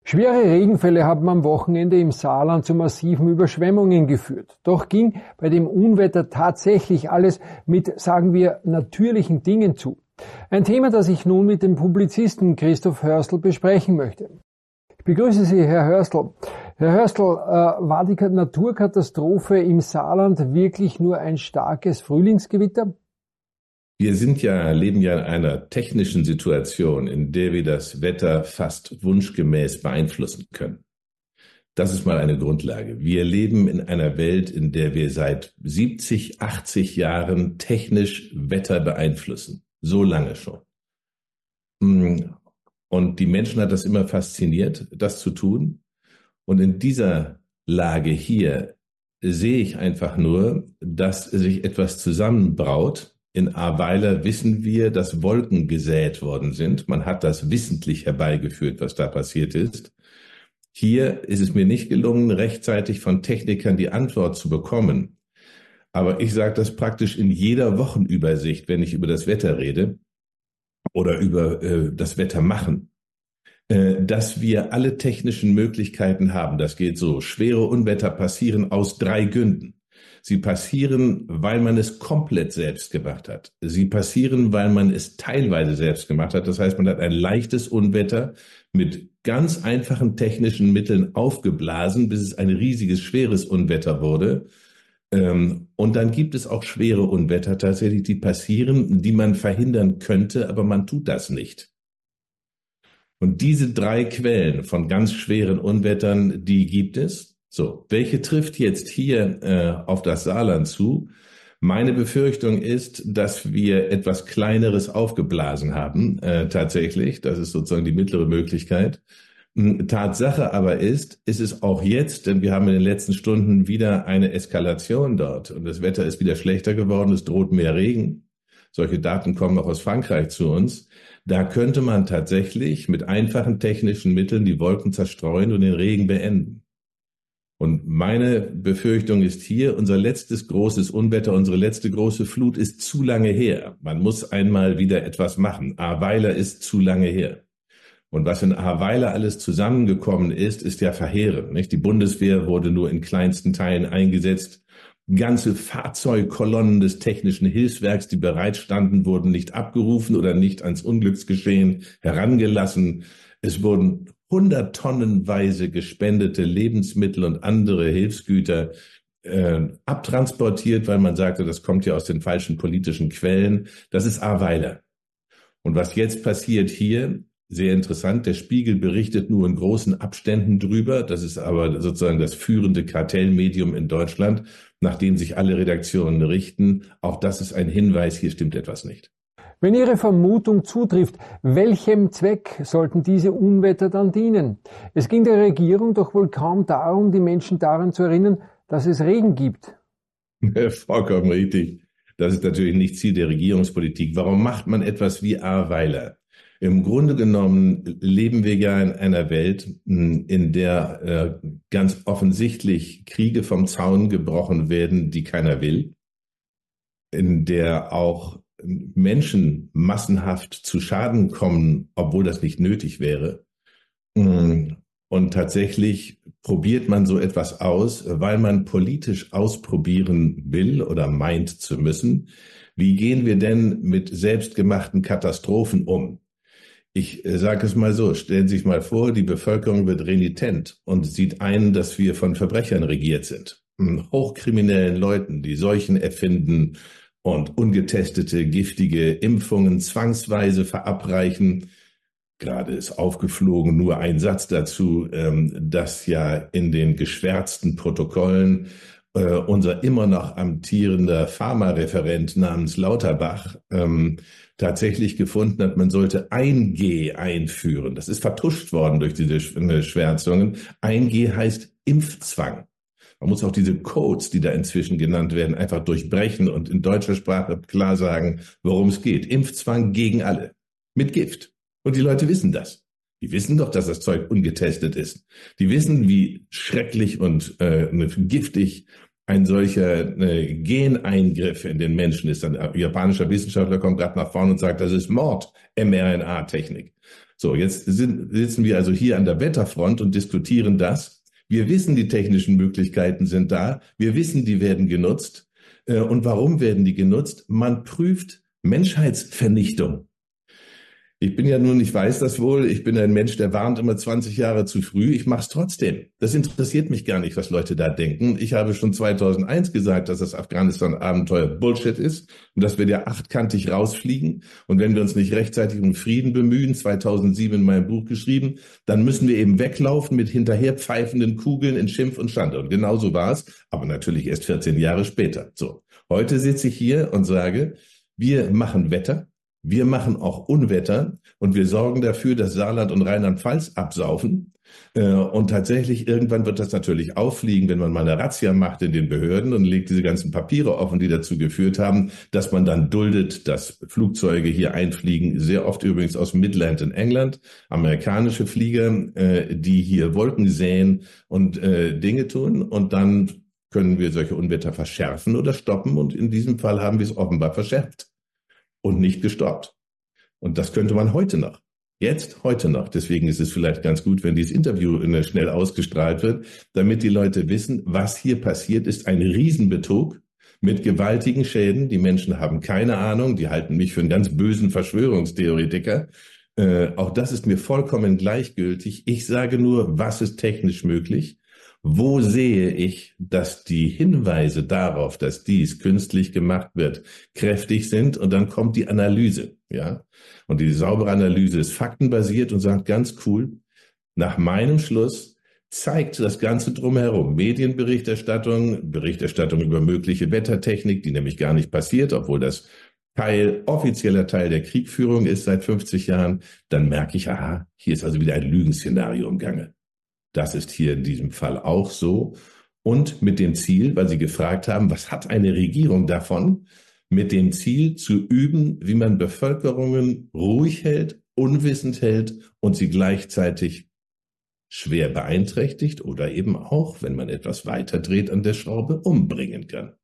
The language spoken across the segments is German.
Schwere Regenfälle haben am Wochenende im Saarland zu massiven Überschwemmungen geführt. Doch ging bei dem Unwetter tatsächlich alles mit, sagen wir, natürlichen Dingen zu. Ein Thema, das ich nun mit dem Publizisten Christoph Hörstl besprechen möchte. Ich begrüße Sie, Herr Hörstl. Herr Hörstl, war die Naturkatastrophe im Saarland wirklich nur ein starkes Frühlingsgewitter? Wir leben ja in einer technischen Situation, in der wir das Wetter fast wunschgemäß beeinflussen können. Das ist mal eine Grundlage. Wir leben in einer Welt, in der wir seit 70, 80 Jahren technisch Wetter beeinflussen. So lange schon. Und die Menschen hat das immer fasziniert, das zu tun. Und in dieser Lage hier sehe ich einfach nur, dass sich etwas zusammenbraut. In Ahrweiler wissen wir, dass Wolken gesät worden sind. Man hat das wissentlich herbeigeführt, was da passiert ist. Hier ist es mir nicht gelungen, rechtzeitig von Technikern die Antwort zu bekommen. Aber ich sage das praktisch in jeder Wochenübersicht, wenn ich über das Wetter rede oder über das Wetter machen, dass wir alle technischen Möglichkeiten haben. Das geht so. Schwere Unwetter passieren aus 3 Gründen. Sie passieren, weil man es komplett selbst gemacht hat. Sie passieren, weil man es teilweise selbst gemacht hat. Das heißt, man hat ein leichtes Unwetter mit ganz einfachen technischen Mitteln aufgeblasen, bis es ein riesiges, schweres Unwetter wurde. Und dann gibt es auch schwere Unwetter tatsächlich, die passieren, die man verhindern könnte, aber man tut das nicht. Und diese 3 Quellen von ganz schweren Unwettern, die gibt es. So, welche trifft jetzt hier auf das Saarland zu? Meine Befürchtung ist, dass wir etwas Kleineres aufgeblasen haben, tatsächlich. Das ist sozusagen die mittlere Möglichkeit. Tatsache aber ist es auch jetzt, denn wir haben in den letzten Stunden wieder eine Eskalation dort und das Wetter ist wieder schlechter geworden, es droht mehr Regen. Solche Daten kommen auch aus Frankreich zu uns. Da könnte man tatsächlich mit einfachen technischen Mitteln die Wolken zerstreuen und den Regen beenden. Und meine Befürchtung ist hier, unser letztes großes Unwetter, unsere letzte große Flut ist zu lange her. Man muss einmal wieder etwas machen. Ahrweiler ist zu lange her. Und was in Ahrweiler alles zusammengekommen ist, ist ja verheerend, nicht? Die Bundeswehr wurde nur in kleinsten Teilen eingesetzt. Ganze Fahrzeugkolonnen des Technischen Hilfswerks, die bereitstanden, wurden nicht abgerufen oder nicht ans Unglücksgeschehen herangelassen. Es wurden 100 tonnenweise gespendete Lebensmittel und andere Hilfsgüter abtransportiert, weil man sagte, das kommt ja aus den falschen politischen Quellen. Das ist Ahrweiler. Und was jetzt passiert hier, sehr interessant, der Spiegel berichtet nur in großen Abständen drüber. Das ist aber sozusagen das führende Kartellmedium in Deutschland, nach dem sich alle Redaktionen richten. Auch das ist ein Hinweis, hier stimmt etwas nicht. Wenn Ihre Vermutung zutrifft, welchem Zweck sollten diese Unwetter dann dienen? Es ging der Regierung doch wohl kaum darum, die Menschen daran zu erinnern, dass es Regen gibt. Vollkommen richtig. Das ist natürlich nicht Ziel der Regierungspolitik. Warum macht man etwas wie Ahrweiler? Im Grunde genommen leben wir ja in einer Welt, in der ganz offensichtlich Kriege vom Zaun gebrochen werden, die keiner will, in der auch Menschen massenhaft zu Schaden kommen, obwohl das nicht nötig wäre. Und tatsächlich probiert man so etwas aus, weil man politisch ausprobieren will oder meint zu müssen. Wie gehen wir denn mit selbstgemachten Katastrophen um? Ich sage es mal so, stellen Sie sich mal vor, die Bevölkerung wird renitent und sieht ein, dass wir von Verbrechern regiert sind. Hochkriminellen Leuten, die Seuchen erfinden und ungetestete, giftige Impfungen zwangsweise verabreichen. Gerade ist aufgeflogen, nur ein Satz dazu, dass ja in den geschwärzten Protokollen unser immer noch amtierender Pharmareferent namens Lauterbach tatsächlich gefunden hat, man sollte 1G einführen. Das ist vertuscht worden durch diese Schwärzungen. 1G heißt Impfzwang. Man muss auch diese Codes, die da inzwischen genannt werden, einfach durchbrechen und in deutscher Sprache klar sagen, worum es geht. Impfzwang gegen alle. Mit Gift. Und die Leute wissen das. Die wissen doch, dass das Zeug ungetestet ist. Die wissen, wie schrecklich und giftig ein solcher Geneingriff in den Menschen ist. Ein japanischer Wissenschaftler kommt gerade nach vorne und sagt, das ist Mord, mRNA-Technik. So, jetzt sitzen wir also hier an der Wetterfront und diskutieren das. Wir wissen, die technischen Möglichkeiten sind da. Wir wissen, die werden genutzt. Und warum werden die genutzt? Man prüft Menschheitsvernichtung. Ich bin ja nun, ich weiß das wohl, ich bin ein Mensch, der warnt immer 20 Jahre zu früh. Ich mache es trotzdem. Das interessiert mich gar nicht, was Leute da denken. Ich habe schon 2001 gesagt, dass das Afghanistan-Abenteuer Bullshit ist und dass wir da achtkantig rausfliegen. Und wenn wir uns nicht rechtzeitig um Frieden bemühen, 2007 in meinem Buch geschrieben, dann müssen wir eben weglaufen mit hinterher pfeifenden Kugeln in Schimpf und Schande. Und genauso war es, aber natürlich erst 14 Jahre später. So, heute sitze ich hier und sage, wir machen Wetter. Wir machen auch Unwetter und wir sorgen dafür, dass Saarland und Rheinland-Pfalz absaufen. Und tatsächlich, irgendwann wird das natürlich auffliegen, wenn man mal eine Razzia macht in den Behörden und legt diese ganzen Papiere offen, die dazu geführt haben, dass man dann duldet, dass Flugzeuge hier einfliegen, sehr oft übrigens aus Midland in England, amerikanische Flieger, die hier Wolken säen und Dinge tun. Und dann können wir solche Unwetter verschärfen oder stoppen. Und in diesem Fall haben wir es offenbar verschärft und nicht gestoppt. Und das könnte man heute noch. Heute noch. Deswegen ist es vielleicht ganz gut, wenn dieses Interview schnell ausgestrahlt wird, damit die Leute wissen, was hier passiert, ist ein Riesenbetrug mit gewaltigen Schäden. Die Menschen haben keine Ahnung. Die halten mich für einen ganz bösen Verschwörungstheoretiker. Auch das ist mir vollkommen gleichgültig. Ich sage nur, was ist technisch möglich? Wo sehe ich, dass die Hinweise darauf, dass dies künstlich gemacht wird, kräftig sind? Und dann kommt die Analyse, ja. Und die saubere Analyse ist faktenbasiert und sagt ganz cool, nach meinem Schluss zeigt das Ganze drumherum. Medienberichterstattung, Berichterstattung über mögliche Wettertechnik, die nämlich gar nicht passiert, obwohl das offizieller Teil der Kriegführung ist seit 50 Jahren. Dann merke ich, aha, hier ist also wieder ein Lügenszenario im Gange. Das ist hier in diesem Fall auch so. Und mit dem Ziel, weil Sie gefragt haben, was hat eine Regierung davon? Mit dem Ziel zu üben, wie man Bevölkerungen ruhig hält, unwissend hält und sie gleichzeitig schwer beeinträchtigt oder eben auch, wenn man etwas weiter dreht an der Schraube, umbringen kann.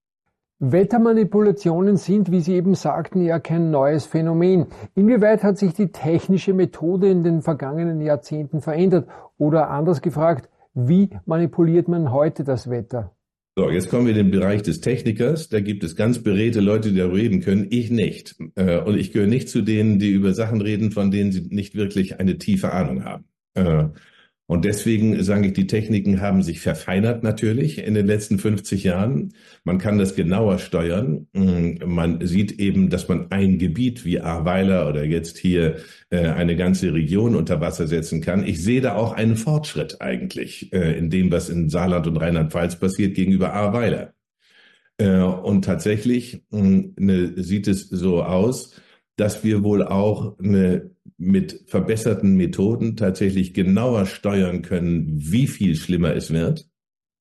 Wettermanipulationen sind, wie Sie eben sagten, ja kein neues Phänomen. Inwieweit hat sich die technische Methode in den vergangenen Jahrzehnten verändert? Oder anders gefragt, wie manipuliert man heute das Wetter? So, jetzt kommen wir in den Bereich des Technikers. Da gibt es ganz beredte Leute, die darüber reden können. Ich nicht. Und ich gehöre nicht zu denen, die über Sachen reden, von denen sie nicht wirklich eine tiefe Ahnung haben. Und deswegen sage ich, die Techniken haben sich verfeinert natürlich in den letzten 50 Jahren. Man kann das genauer steuern. Man sieht eben, dass man ein Gebiet wie Ahrweiler oder jetzt hier eine ganze Region unter Wasser setzen kann. Ich sehe da auch einen Fortschritt eigentlich in dem, was in Saarland und Rheinland-Pfalz passiert gegenüber Ahrweiler. Und tatsächlich sieht es so aus, dass wir wohl auch mit verbesserten Methoden tatsächlich genauer steuern können, wie viel schlimmer es wird.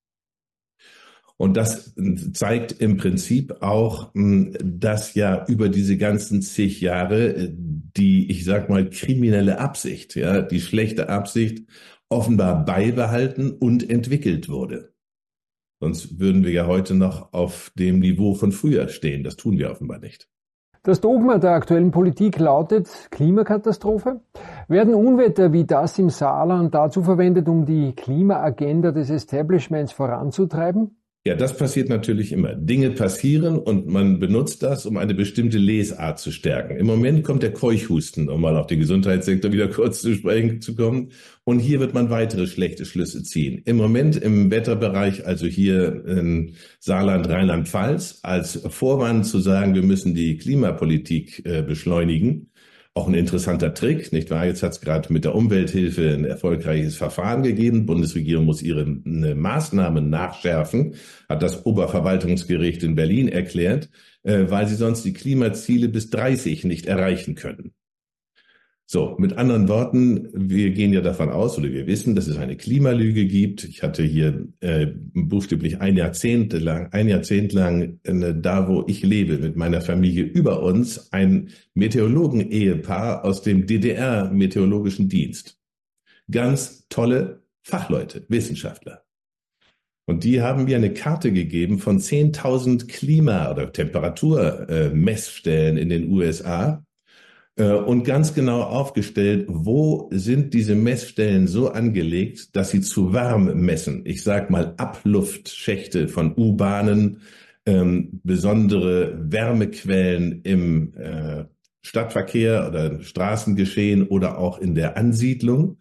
Und das zeigt im Prinzip auch, dass ja über diese ganzen zig Jahre die, ich sag mal, kriminelle Absicht, ja, die schlechte Absicht offenbar beibehalten und entwickelt wurde. Sonst würden wir ja heute noch auf dem Niveau von früher stehen. Das tun wir offenbar nicht. Das Dogma der aktuellen Politik lautet Klimakatastrophe. Werden Unwetter wie das im Saarland dazu verwendet, um die Klimaagenda des Establishments voranzutreiben? Ja, das passiert natürlich immer. Dinge passieren und man benutzt das, um eine bestimmte Lesart zu stärken. Im Moment kommt der Keuchhusten, um mal auf den Gesundheitssektor wieder kurz zu sprechen zu kommen. Und hier wird man weitere schlechte Schlüsse ziehen. Im Moment im Wetterbereich, also hier in Saarland, Rheinland-Pfalz, als Vorwand zu sagen, wir müssen die Klimapolitik beschleunigen. Auch ein interessanter Trick, nicht wahr? Jetzt hat es gerade mit der Umwelthilfe ein erfolgreiches Verfahren gegeben. Die Bundesregierung muss ihre Maßnahmen nachschärfen, hat das Oberverwaltungsgericht in Berlin erklärt, weil sie sonst die Klimaziele bis 30 nicht erreichen können. So, mit anderen Worten, wir gehen ja davon aus oder wir wissen, dass es eine Klimalüge gibt. Ich hatte hier buchstäblich ein Jahrzehnt lang da, wo ich lebe, mit meiner Familie über uns, ein Meteorologen-Ehepaar aus dem DDR-Meteorologischen Dienst. Ganz tolle Fachleute, Wissenschaftler. Und die haben mir eine Karte gegeben von 10.000 Klima- oder Temperaturmessstellen in den USA. und ganz genau aufgestellt, wo sind diese Messstellen so angelegt, dass sie zu warm messen. Ich sag mal Abluftschächte von U-Bahnen, besondere Wärmequellen im Stadtverkehr oder Straßengeschehen oder auch in der Ansiedlung.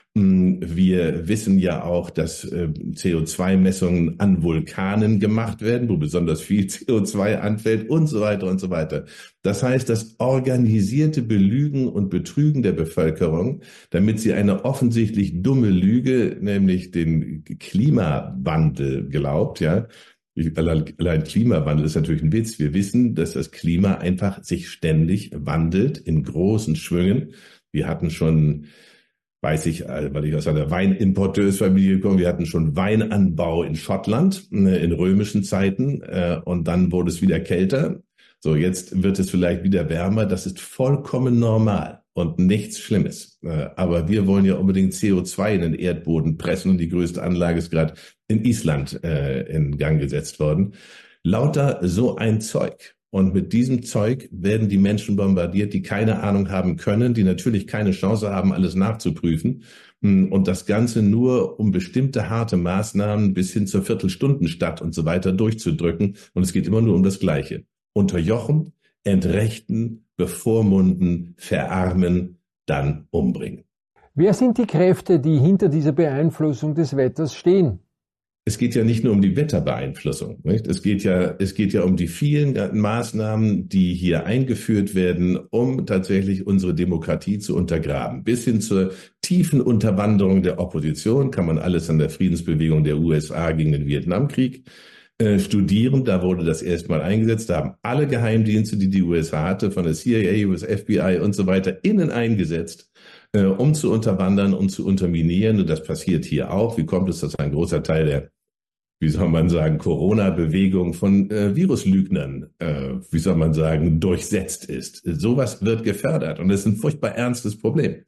Wir wissen ja auch, dass CO2-Messungen an Vulkanen gemacht werden, wo besonders viel CO2 anfällt und so weiter und so weiter. Das heißt, das organisierte Belügen und Betrügen der Bevölkerung, damit sie eine offensichtlich dumme Lüge, nämlich den Klimawandel glaubt, ja. Allein Klimawandel ist natürlich ein Witz. Wir wissen, dass das Klima einfach sich ständig wandelt in großen Schwüngen. Wir hatten schon, weiß ich, weil ich aus einer Weinimporteursfamilie komme, wir hatten schon Weinanbau in Schottland in römischen Zeiten und dann wurde es wieder kälter. So, jetzt wird es vielleicht wieder wärmer. Das ist vollkommen normal und nichts Schlimmes. Aber wir wollen ja unbedingt CO2 in den Erdboden pressen und die größte Anlage ist gerade in Island in Gang gesetzt worden. Lauter so ein Zeug. Und mit diesem Zeug werden die Menschen bombardiert, die keine Ahnung haben können, die natürlich keine Chance haben, alles nachzuprüfen. Und das Ganze nur, um bestimmte harte Maßnahmen bis hin zur Viertelstundenstadt und so weiter durchzudrücken. Und es geht immer nur um das Gleiche. Unterjochen, entrechten, bevormunden, verarmen, dann umbringen. Wer sind die Kräfte, die hinter dieser Beeinflussung des Wetters stehen? Es geht ja nicht nur um die Wetterbeeinflussung, nicht? Es geht ja um die vielen Maßnahmen, die hier eingeführt werden, um tatsächlich unsere Demokratie zu untergraben. Bis hin zur tiefen Unterwanderung der Opposition kann man alles an der Friedensbewegung der USA gegen den Vietnamkrieg studieren. Da wurde das erstmal eingesetzt. Da haben alle Geheimdienste, die die USA hatte, von der CIA bis FBI und so weiter, innen eingesetzt, um zu unterwandern, um zu unterminieren. Und das passiert hier auch. Wie kommt es, dass ein großer Teil der, wie soll man sagen, Corona-Bewegung von Viruslügnern, wie soll man sagen, durchsetzt ist? Sowas wird gefördert und das ist ein furchtbar ernstes Problem.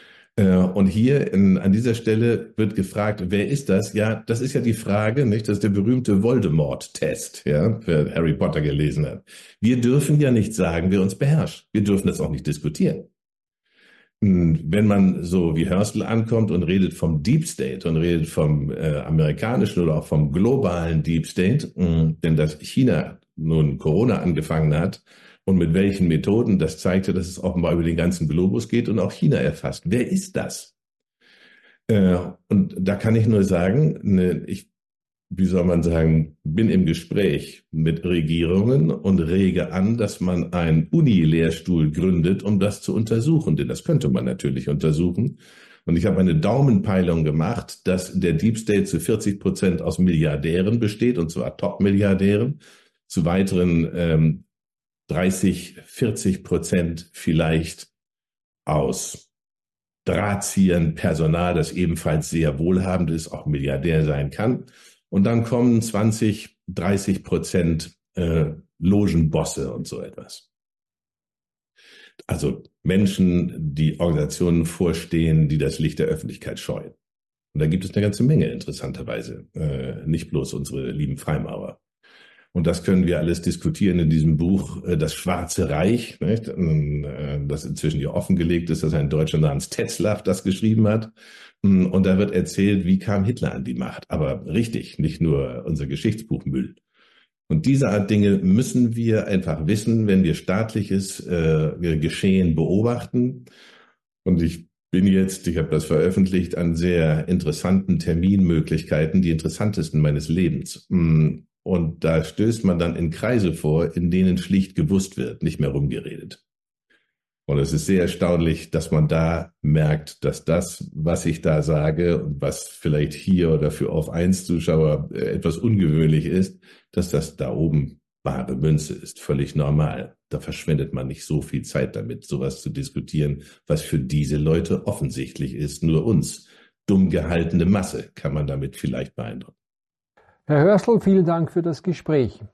Und hier an dieser Stelle wird gefragt, wer ist das? Ja, das ist ja die Frage, nicht? Das ist der berühmte Voldemort-Test, ja, wer Harry Potter gelesen hat. Wir dürfen ja nicht sagen, wer uns beherrscht. Wir dürfen das auch nicht diskutieren. Wenn man so wie Hörstel ankommt und redet vom Deep State und redet vom amerikanischen oder auch vom globalen Deep State, denn dass China nun Corona angefangen hat und mit welchen Methoden, das zeigte, dass es offenbar über den ganzen Globus geht und auch China erfasst. Wer ist das? Und da kann ich nur sagen, wie soll man sagen, bin im Gespräch mit Regierungen und rege an, dass man einen Uni-Lehrstuhl gründet, um das zu untersuchen. Denn das könnte man natürlich untersuchen. Und ich habe eine Daumenpeilung gemacht, dass der Deep State zu 40% aus Milliardären besteht, und zwar Top-Milliardären, zu weiteren 30-40% vielleicht aus Drahtziehern, Personal, das ebenfalls sehr wohlhabend ist, auch Milliardär sein kann. Und dann kommen 20-30% Logenbosse und so etwas. Also Menschen, die Organisationen vorstehen, die das Licht der Öffentlichkeit scheuen. Und da gibt es eine ganze Menge, interessanterweise. Nicht bloß unsere lieben Freimaurer. Und das können wir alles diskutieren in diesem Buch, Das Schwarze Reich, nicht? Das inzwischen ja offengelegt ist, dass ein Deutscher namens Tetzlaff das geschrieben hat. Und da wird erzählt, wie kam Hitler an die Macht. Aber richtig, nicht nur unser Geschichtsbuch Müll. Und diese Art Dinge müssen wir einfach wissen, wenn wir staatliches Geschehen beobachten. Und ich habe das veröffentlicht, an sehr interessanten Terminmöglichkeiten, die interessantesten meines Lebens. Und da stößt man dann in Kreise vor, in denen schlicht gewusst wird, nicht mehr rumgeredet. Und es ist sehr erstaunlich, dass man da merkt, dass das, was ich da sage und was vielleicht hier oder für Auf 1 Zuschauer etwas ungewöhnlich ist, dass das da oben bare Münze ist, völlig normal. Da verschwendet man nicht so viel Zeit damit, sowas zu diskutieren, was für diese Leute offensichtlich ist. Nur uns, dumm gehaltene Masse, kann man damit vielleicht beeindrucken. Herr Hörstel, vielen Dank für das Gespräch.